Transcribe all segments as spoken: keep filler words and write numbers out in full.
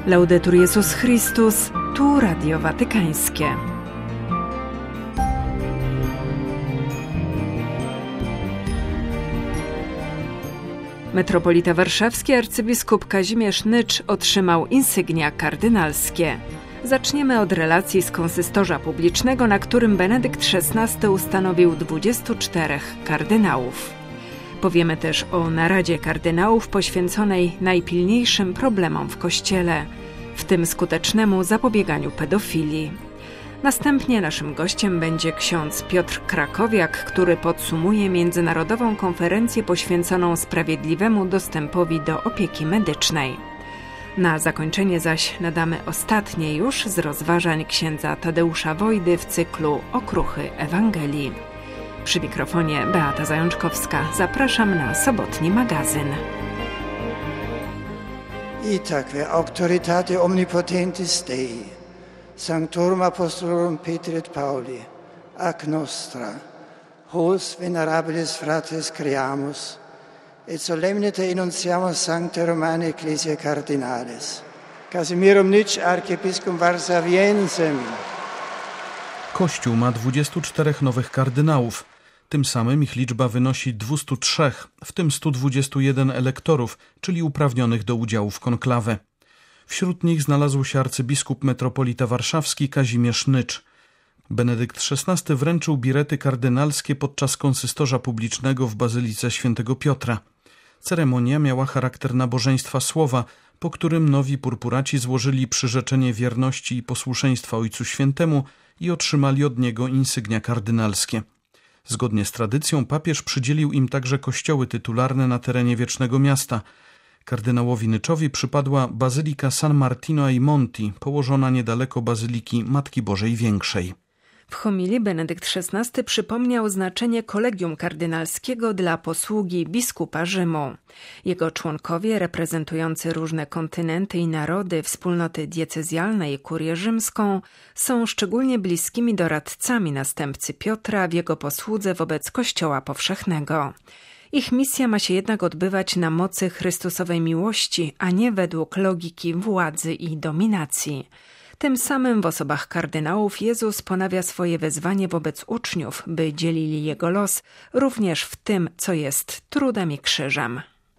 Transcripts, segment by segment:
Laudetur Jezus Chrystus, tu Radio Watykańskie. Metropolita warszawski arcybiskup Kazimierz Nycz otrzymał insygnia kardynalskie. Zaczniemy od relacji z konsystorza publicznego, na którym Benedykt szesnasty ustanowił dwudziestu czterech kardynałów. Powiemy też o naradzie kardynałów poświęconej najpilniejszym problemom w Kościele, w tym skutecznemu zapobieganiu pedofilii. Następnie naszym gościem będzie ksiądz Piotr Krakowiak, który podsumuje międzynarodową konferencję poświęconą sprawiedliwemu dostępowi do opieki medycznej. Na zakończenie zaś nadamy ostatnie już z rozważań księdza Tadeusza Wojdy w cyklu Okruchy Ewangelii. Przy mikrofonie Beata Zajączkowska. Zapraszam na sobotni magazyn. Itaque auctoritate omnipotentis Dei, Sanctorum Apostolorum Petri et Pauli, ac nostra, hos venerabilis fratres creamus, et solemnite enunciamus Sanctae Romanae Ecclesiae Cardinales. Casimirum Nycz, archiepiscopum Warszawiensem. Kościół ma dwudziestu czterech nowych kardynałów. Tym samym ich liczba wynosi dwustu trzech, w tym stu dwudziestu jeden elektorów, czyli uprawnionych do udziału w konklawę. Wśród nich znalazł się arcybiskup metropolita warszawski Kazimierz Nycz. Benedykt szesnasty wręczył birety kardynalskie podczas konsystorza publicznego w Bazylice Świętego Piotra. Ceremonia miała charakter nabożeństwa słowa, po którym nowi purpuraci złożyli przyrzeczenie wierności i posłuszeństwa Ojcu Świętemu i otrzymali od niego insygnia kardynalskie. Zgodnie z tradycją papież przydzielił im także kościoły tytularne na terenie Wiecznego Miasta. Kardynałowi Nyczowi przypadła Bazylika San Martino ai Monti, położona niedaleko Bazyliki Matki Bożej Większej. W homilii Benedykt szesnasty przypomniał znaczenie kolegium kardynalskiego dla posługi biskupa Rzymu. Jego członkowie, reprezentujący różne kontynenty i narody, wspólnoty diecezjalne i kurię rzymską, są szczególnie bliskimi doradcami następcy Piotra w jego posłudze wobec Kościoła powszechnego. Ich misja ma się jednak odbywać na mocy Chrystusowej miłości, a nie według logiki władzy i dominacji. Tym samym w osobach kardynałów Jezus ponawia swoje wezwanie wobec uczniów, by dzielili Jego los również w tym, co jest trudem i krzyżem.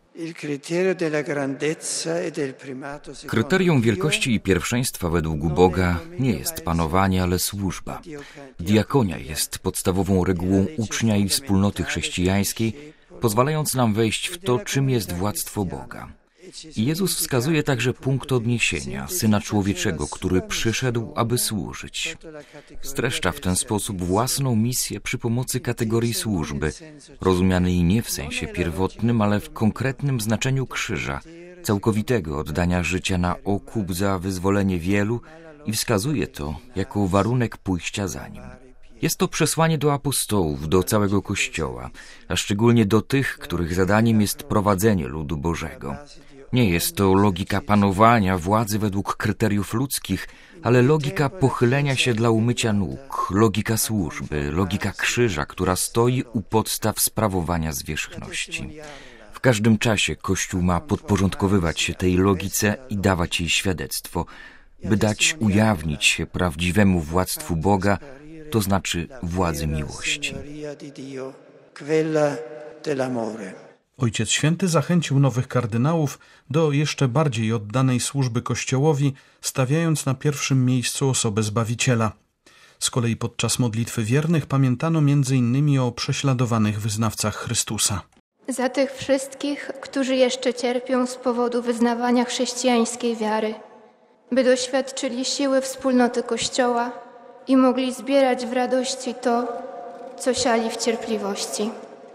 Kryterium wielkości i pierwszeństwa według Boga nie jest panowanie, ale służba. Diakonia jest podstawową regułą ucznia i wspólnoty chrześcijańskiej, pozwalając nam wejść w to, czym jest władztwo Boga. I Jezus wskazuje także punkt odniesienia Syna Człowieczego, który przyszedł, aby służyć. Streszcza w ten sposób własną misję przy pomocy kategorii służby, rozumianej nie w sensie pierwotnym, ale w konkretnym znaczeniu krzyża, całkowitego oddania życia na okup za wyzwolenie wielu i wskazuje to jako warunek pójścia za Nim. Jest to przesłanie do apostołów, do całego Kościoła, a szczególnie do tych, których zadaniem jest prowadzenie ludu Bożego. Nie jest to logika panowania władzy według kryteriów ludzkich, ale logika pochylenia się dla umycia nóg, logika służby, logika krzyża, która stoi u podstaw sprawowania zwierzchności. W każdym czasie Kościół ma podporządkowywać się tej logice i dawać jej świadectwo, by dać ujawnić się prawdziwemu władztwu Boga, to znaczy władzy miłości. Ojciec Święty zachęcił nowych kardynałów do jeszcze bardziej oddanej służby Kościołowi, stawiając na pierwszym miejscu osobę Zbawiciela. Z kolei podczas modlitwy wiernych pamiętano między innymi o prześladowanych wyznawcach Chrystusa. Za tych wszystkich, którzy jeszcze cierpią z powodu wyznawania chrześcijańskiej wiary, by doświadczyli siły wspólnoty Kościoła i mogli zbierać w radości to, co siali w cierpliwości.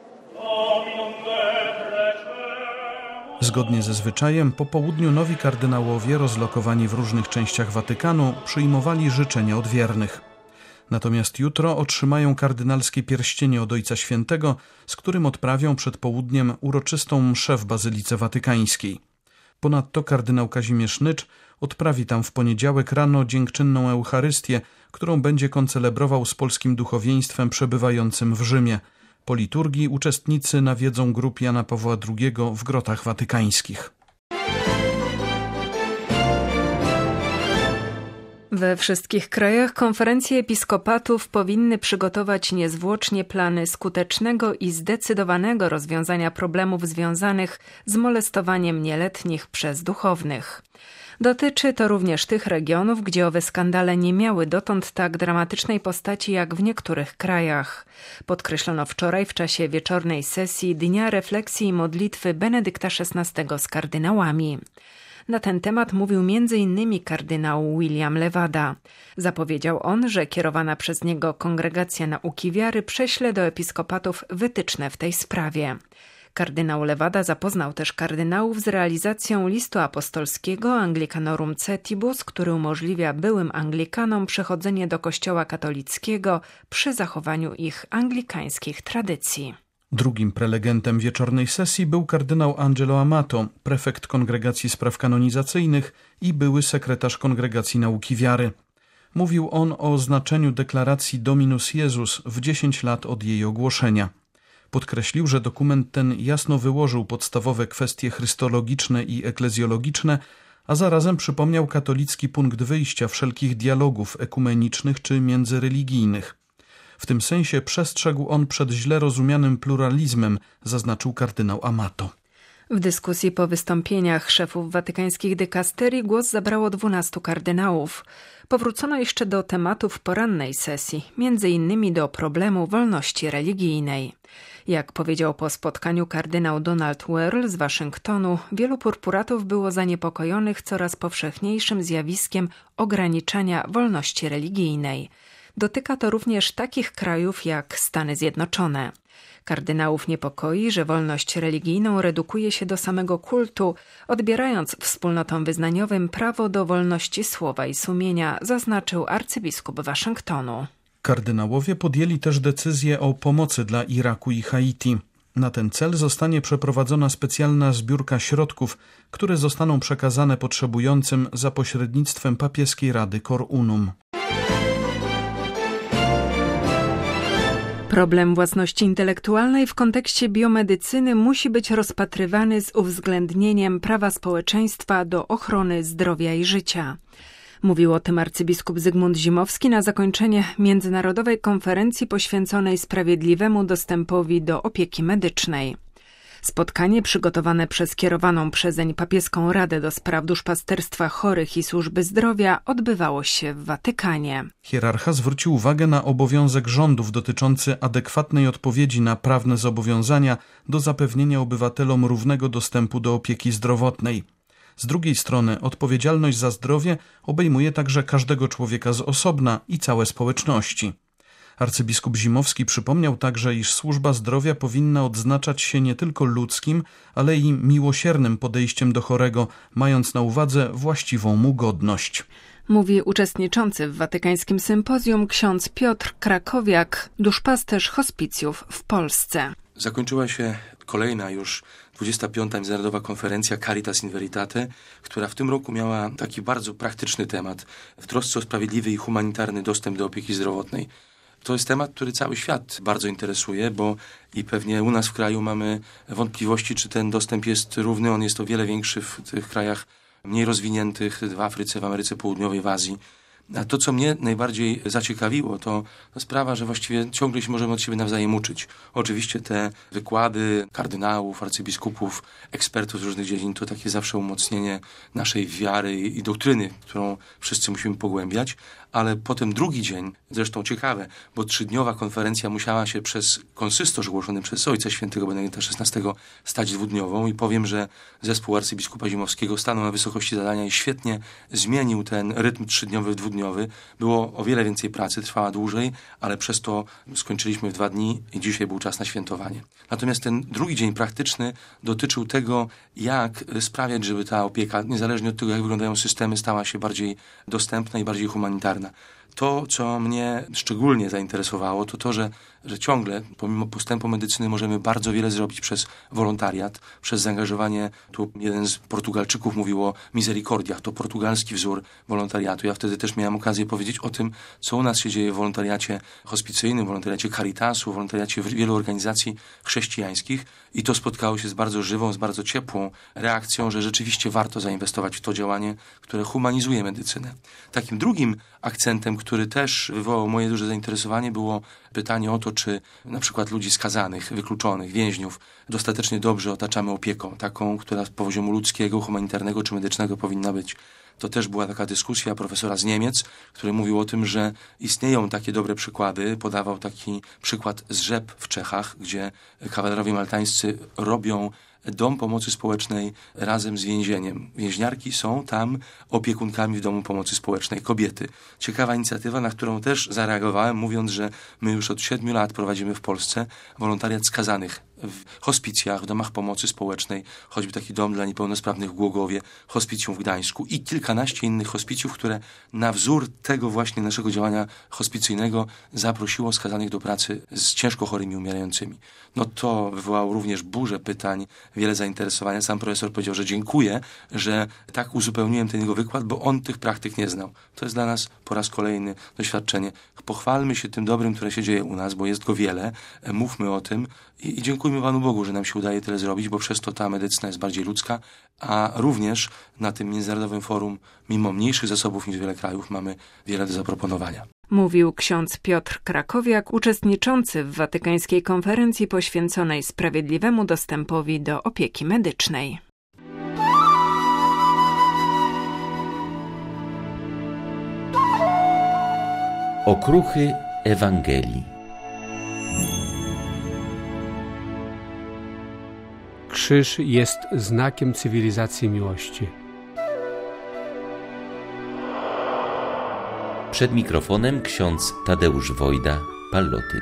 Zgodnie ze zwyczajem, po południu nowi kardynałowie rozlokowani w różnych częściach Watykanu przyjmowali życzenia od wiernych. Natomiast jutro otrzymają kardynalskie pierścienie od Ojca Świętego, z którym odprawią przed południem uroczystą mszę w Bazylice Watykańskiej. Ponadto kardynał Kazimierz Nycz odprawi tam w poniedziałek rano dziękczynną Eucharystię, którą będzie koncelebrował z polskim duchowieństwem przebywającym w Rzymie. Po liturgii uczestnicy nawiedzą grób Jana Pawła drugiego w grotach watykańskich. We wszystkich krajach konferencje episkopatów powinny przygotować niezwłocznie plany skutecznego i zdecydowanego rozwiązania problemów związanych z molestowaniem nieletnich przez duchownych. Dotyczy to również tych regionów, gdzie owe skandale nie miały dotąd tak dramatycznej postaci jak w niektórych krajach. Podkreślono wczoraj w czasie wieczornej sesji Dnia Refleksji i Modlitwy Benedykta szesnastego z kardynałami. Na ten temat mówił między innymi kardynał William Levada. Zapowiedział on, że kierowana przez niego Kongregacja Nauki Wiary prześle do episkopatów wytyczne w tej sprawie. Kardynał Levada zapoznał też kardynałów z realizacją listu apostolskiego Anglicanorum Cetibus, który umożliwia byłym Anglikanom przechodzenie do Kościoła katolickiego przy zachowaniu ich anglikańskich tradycji. Drugim prelegentem wieczornej sesji był kardynał Angelo Amato, prefekt Kongregacji Spraw Kanonizacyjnych i były sekretarz Kongregacji Nauki Wiary. Mówił on o znaczeniu deklaracji Dominus Jezus w dziesięć lat od jej ogłoszenia. Podkreślił, że dokument ten jasno wyłożył podstawowe kwestie chrystologiczne i eklezjologiczne, a zarazem przypomniał katolicki punkt wyjścia wszelkich dialogów ekumenicznych czy międzyreligijnych. W tym sensie przestrzegł on przed źle rozumianym pluralizmem, zaznaczył kardynał Amato. W dyskusji po wystąpieniach szefów watykańskich dykasterii głos zabrało dwunastu kardynałów. Powrócono jeszcze do tematów porannej sesji, między innymi do problemu wolności religijnej. Jak powiedział po spotkaniu kardynał Donald Wehrl z Waszyngtonu, wielu purpuratów było zaniepokojonych coraz powszechniejszym zjawiskiem ograniczania wolności religijnej. Dotyka to również takich krajów jak Stany Zjednoczone. Kardynałów niepokoi, że wolność religijną redukuje się do samego kultu, odbierając wspólnotom wyznaniowym prawo do wolności słowa i sumienia, zaznaczył arcybiskup Waszyngtonu. Kardynałowie podjęli też decyzję o pomocy dla Iraku i Haiti. Na ten cel zostanie przeprowadzona specjalna zbiórka środków, które zostaną przekazane potrzebującym za pośrednictwem papieskiej rady Cor Unum. Problem własności intelektualnej w kontekście biomedycyny musi być rozpatrywany z uwzględnieniem prawa społeczeństwa do ochrony zdrowia i życia. Mówił o tym arcybiskup Zygmunt Zimowski na zakończenie międzynarodowej konferencji poświęconej sprawiedliwemu dostępowi do opieki medycznej. Spotkanie przygotowane przez kierowaną przezeń papieską Radę do Spraw Duszpasterstwa Chorych i Służby Zdrowia odbywało się w Watykanie. Hierarcha zwrócił uwagę na obowiązek rządów dotyczący adekwatnej odpowiedzi na prawne zobowiązania do zapewnienia obywatelom równego dostępu do opieki zdrowotnej. Z drugiej strony odpowiedzialność za zdrowie obejmuje także każdego człowieka z osobna i całe społeczności. Arcybiskup Zimowski przypomniał także, iż służba zdrowia powinna odznaczać się nie tylko ludzkim, ale i miłosiernym podejściem do chorego, mając na uwadze właściwą mu godność. Mówi uczestniczący w watykańskim sympozjum ksiądz Piotr Krakowiak, duszpasterz hospicjów w Polsce. Zakończyła się kolejna już dwudziesta piąta Międzynarodowa Konferencja Caritas in Veritate, która w tym roku miała taki bardzo praktyczny temat w trosce o sprawiedliwy i humanitarny dostęp do opieki zdrowotnej. To jest temat, który cały świat bardzo interesuje, bo i pewnie u nas w kraju mamy wątpliwości, czy ten dostęp jest równy. On jest o wiele większy w tych krajach mniej rozwiniętych, w Afryce, w Ameryce Południowej, w Azji. A to, co mnie najbardziej zaciekawiło, to ta sprawa, że właściwie ciągle się możemy od siebie nawzajem uczyć. Oczywiście te wykłady kardynałów, arcybiskupów, ekspertów z różnych dziedzin to takie zawsze umocnienie naszej wiary i doktryny, którą wszyscy musimy pogłębiać, ale potem drugi dzień, zresztą ciekawe, bo trzydniowa konferencja musiała się przez konsystorz ogłoszony przez Ojca Świętego Benedykta szesnastego stać dwudniową i powiem, że zespół arcybiskupa Zimowskiego stanął na wysokości zadania i świetnie zmienił ten rytm trzydniowy w dwudniowy. Było o wiele więcej pracy, trwała dłużej, ale przez to skończyliśmy w dwa dni i dzisiaj był czas na świętowanie. Natomiast ten drugi dzień praktyczny dotyczył tego, jak sprawiać, żeby ta opieka, niezależnie od tego, jak wyglądają systemy, stała się bardziej dostępna i bardziej humanitarna. To, co mnie szczególnie zainteresowało, to to, że, że ciągle, pomimo postępu medycyny, możemy bardzo wiele zrobić przez wolontariat, przez zaangażowanie. Tu jeden z Portugalczyków mówił o misericordiach, to portugalski wzór wolontariatu. Ja wtedy też miałem okazję powiedzieć o tym, co u nas się dzieje w wolontariacie hospicyjnym, wolontariacie Caritasu, wolontariacie wielu organizacji chrześcijańskich i to spotkało się z bardzo żywą, z bardzo ciepłą reakcją, że rzeczywiście warto zainwestować w to działanie, które humanizuje medycynę. Takim drugim akcentem, który też wywołał moje duże zainteresowanie, było pytanie o to, czy na przykład ludzi skazanych, wykluczonych, więźniów dostatecznie dobrze otaczamy opieką, taką, która z poziomu ludzkiego, humanitarnego czy medycznego powinna być. To też była taka dyskusja profesora z Niemiec, który mówił o tym, że istnieją takie dobre przykłady. Podawał taki przykład z Rzep w Czechach, gdzie kawalerowie maltańscy robią dom pomocy społecznej razem z więzieniem. Więźniarki są tam opiekunkami w domu pomocy społecznej, kobiety. Ciekawa inicjatywa, na którą też zareagowałem, mówiąc, że my już od siedmiu lat prowadzimy w Polsce wolontariat skazanych w hospicjach, w domach pomocy społecznej, choćby taki dom dla niepełnosprawnych w Głogowie, hospicjum w Gdańsku i kilkanaście innych hospicjów, które na wzór tego właśnie naszego działania hospicyjnego zaprosiło skazanych do pracy z ciężko chorymi, umierającymi. No to wywołało również burzę pytań, wiele zainteresowania. Sam profesor powiedział, że dziękuję, że tak uzupełniłem ten jego wykład, bo on tych praktyk nie znał. To jest dla nas po raz kolejny doświadczenie. Pochwalmy się tym dobrym, które się dzieje u nas, bo jest go wiele. Mówmy o tym i, i dziękujmy Panu Bogu, że nam się udaje tyle zrobić, bo przez to ta medycyna jest bardziej ludzka, a również na tym międzynarodowym forum, mimo mniejszych zasobów niż wiele krajów, mamy wiele do zaproponowania. Mówił ksiądz Piotr Krakowiak, uczestniczący w watykańskiej konferencji poświęconej sprawiedliwemu dostępowi do opieki medycznej. Okruchy Ewangelii. Krzyż jest znakiem cywilizacji miłości. Przed mikrofonem ksiądz Tadeusz Wojda, Pallotyn.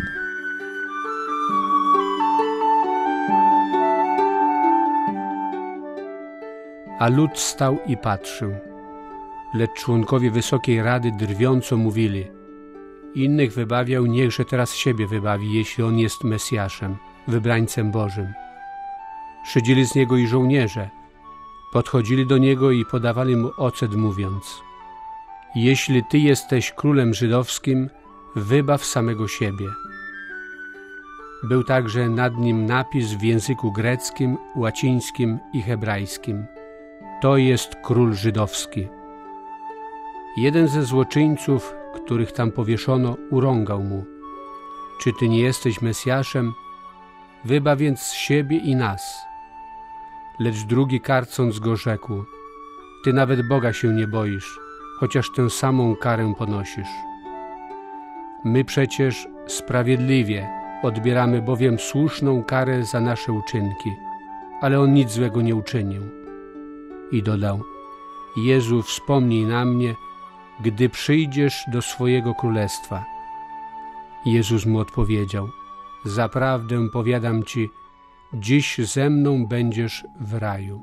A lud stał i patrzył, lecz członkowie Wysokiej Rady drwiąco mówili: innych wybawiał, niechże teraz siebie wybawi, jeśli on jest Mesjaszem, wybrańcem Bożym. Szydzili z niego i żołnierze, podchodzili do niego i podawali mu ocet, mówiąc: jeśli ty jesteś królem żydowskim, wybaw samego siebie. Był także nad nim napis w języku greckim, łacińskim i hebrajskim: to jest król żydowski. Jeden ze złoczyńców, których tam powieszono, urągał mu: czy ty nie jesteś Mesjaszem? Wybaw więc siebie i nas. Lecz drugi, karcąc go, rzekł: ty nawet Boga się nie boisz, chociaż tę samą karę ponosisz. My przecież sprawiedliwie odbieramy bowiem słuszną karę za nasze uczynki, ale on nic złego nie uczynił. I dodał: Jezu, wspomnij na mnie, gdy przyjdziesz do swojego królestwa. Jezus mu odpowiedział: zaprawdę powiadam ci, dziś ze mną będziesz w raju.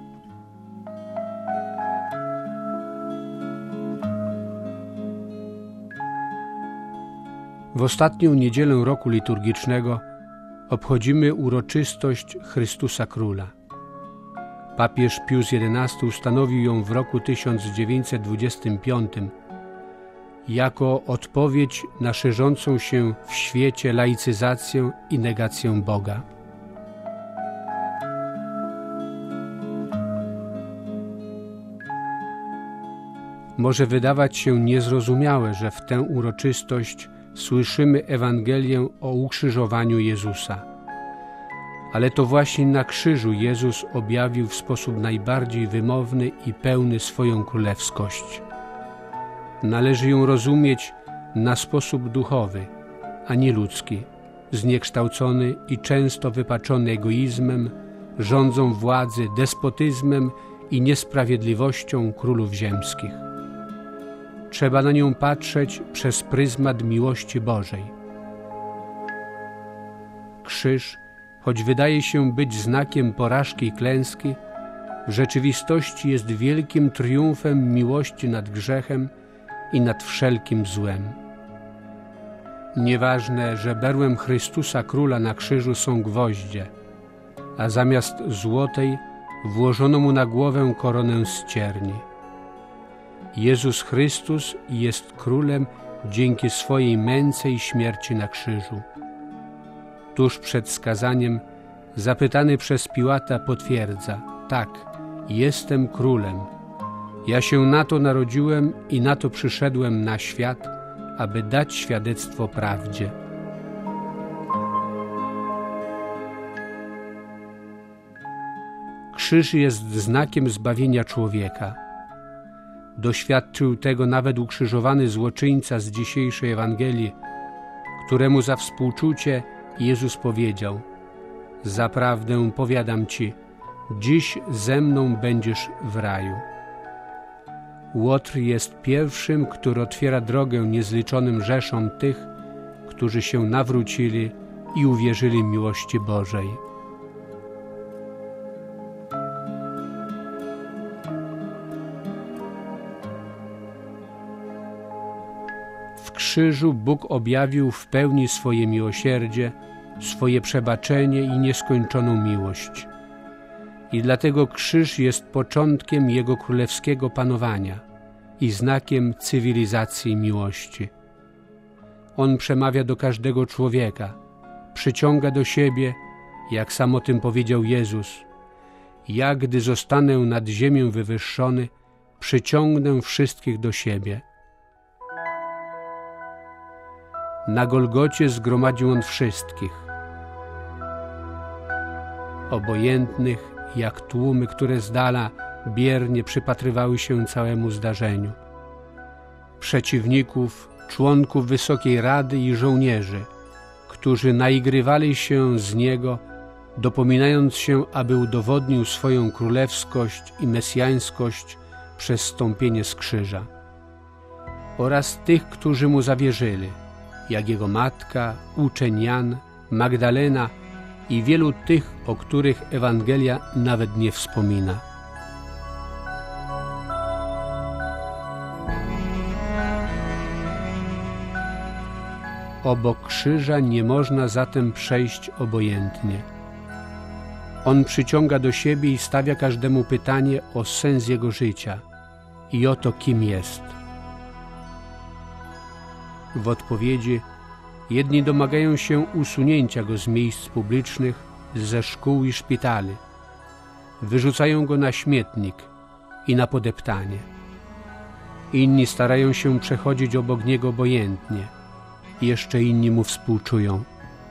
W ostatnią niedzielę roku liturgicznego obchodzimy uroczystość Chrystusa Króla. Papież Pius jedenasty ustanowił ją w roku tysiąc dziewięćset dwudziestym piątym jako odpowiedź na szerzącą się w świecie laicyzację i negację Boga. Może wydawać się niezrozumiałe, że w tę uroczystość słyszymy Ewangelię o ukrzyżowaniu Jezusa. Ale to właśnie na krzyżu Jezus objawił w sposób najbardziej wymowny i pełny swoją królewskość. Należy ją rozumieć na sposób duchowy, a nie ludzki, zniekształcony i często wypaczony egoizmem, rządzą władzy, despotyzmem i niesprawiedliwością królów ziemskich. Trzeba na nią patrzeć przez pryzmat miłości Bożej. Krzyż, choć wydaje się być znakiem porażki i klęski, w rzeczywistości jest wielkim triumfem miłości nad grzechem i nad wszelkim złem. Nieważne, że berłem Chrystusa Króla na krzyżu są gwoździe, a zamiast złotej włożono mu na głowę koronę z cierni. Jezus Chrystus jest Królem dzięki swojej męce i śmierci na krzyżu. Tuż przed skazaniem zapytany przez Piłata potwierdza: tak, jestem królem. Ja się na to narodziłem i na to przyszedłem na świat, aby dać świadectwo prawdzie. Krzyż jest znakiem zbawienia człowieka. Doświadczył tego nawet ukrzyżowany złoczyńca z dzisiejszej Ewangelii, któremu za współczucie Jezus powiedział: zaprawdę powiadam Ci, dziś ze mną będziesz w raju. Łotr jest pierwszym, który otwiera drogę niezliczonym rzeszom tych, którzy się nawrócili i uwierzyli miłości Bożej. W krzyżu Bóg objawił w pełni swoje miłosierdzie, swoje przebaczenie i nieskończoną miłość. I dlatego krzyż jest początkiem Jego królewskiego panowania i znakiem cywilizacji miłości. On przemawia do każdego człowieka, przyciąga do siebie, jak sam o tym powiedział Jezus: ja, gdy zostanę nad ziemię wywyższony, przyciągnę wszystkich do siebie. Na Golgocie zgromadził On wszystkich, obojętnych jak tłumy, które z dala biernie przypatrywały się całemu zdarzeniu. Przeciwników, członków Wysokiej Rady i żołnierzy, którzy naigrywali się z Niego, dopominając się, aby udowodnił swoją królewskość i mesjańskość przez zstąpienie z krzyża. Oraz tych, którzy Mu zawierzyli, jak Jego matka, uczeń Jan, Magdalena i wielu tych, o których Ewangelia nawet nie wspomina. Obok krzyża nie można zatem przejść obojętnie. On przyciąga do siebie i stawia każdemu pytanie o sens jego życia i o to, kim jest. W odpowiedzi jedni domagają się usunięcia go z miejsc publicznych, ze szkół i szpitali. Wyrzucają go na śmietnik i na podeptanie. Inni starają się przechodzić obok niego obojętnie. Jeszcze inni mu współczują.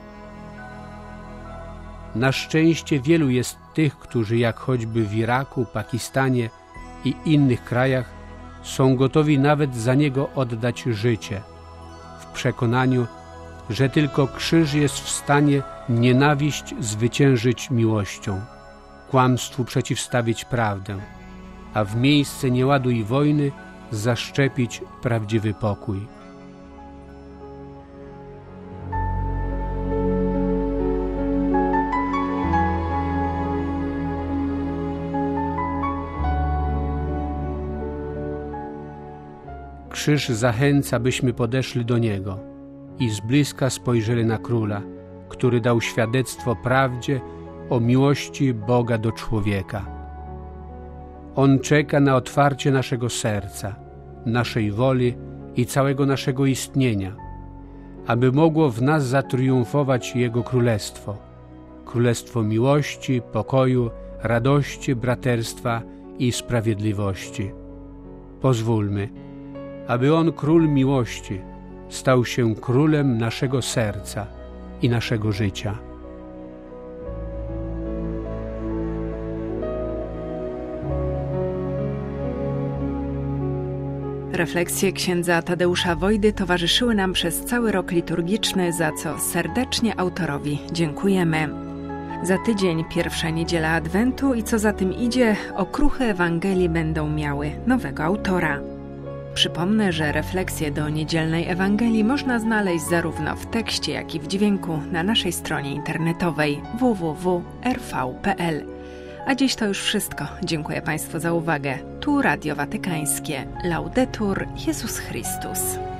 Na szczęście wielu jest tych, którzy jak choćby w Iraku, Pakistanie i innych krajach są gotowi nawet za niego oddać życie, w przekonaniu, że tylko krzyż jest w stanie nienawiść zwyciężyć miłością, kłamstwu przeciwstawić prawdę, a w miejsce nieładu i wojny zaszczepić prawdziwy pokój. Krzyż zachęca, byśmy podeszli do Niego i z bliska spojrzeli na Króla, który dał świadectwo prawdzie o miłości Boga do człowieka. On czeka na otwarcie naszego serca, naszej woli i całego naszego istnienia, aby mogło w nas zatriumfować Jego Królestwo. Królestwo miłości, pokoju, radości, braterstwa i sprawiedliwości. Pozwólmy, aby On, Król miłości, stał się królem naszego serca i naszego życia. Refleksje księdza Tadeusza Wojdy towarzyszyły nam przez cały rok liturgiczny, za co serdecznie autorowi dziękujemy. Za tydzień pierwsza niedziela Adwentu i co za tym idzie, okruchy Ewangelii będą miały nowego autora. Przypomnę, że refleksje do niedzielnej Ewangelii można znaleźć zarówno w tekście, jak i w dźwięku na naszej stronie internetowej w w w kropka r v kropka p l. A dziś to już wszystko. Dziękuję Państwu za uwagę. Tu Radio Watykańskie. Laudetur Jezus Chrystus.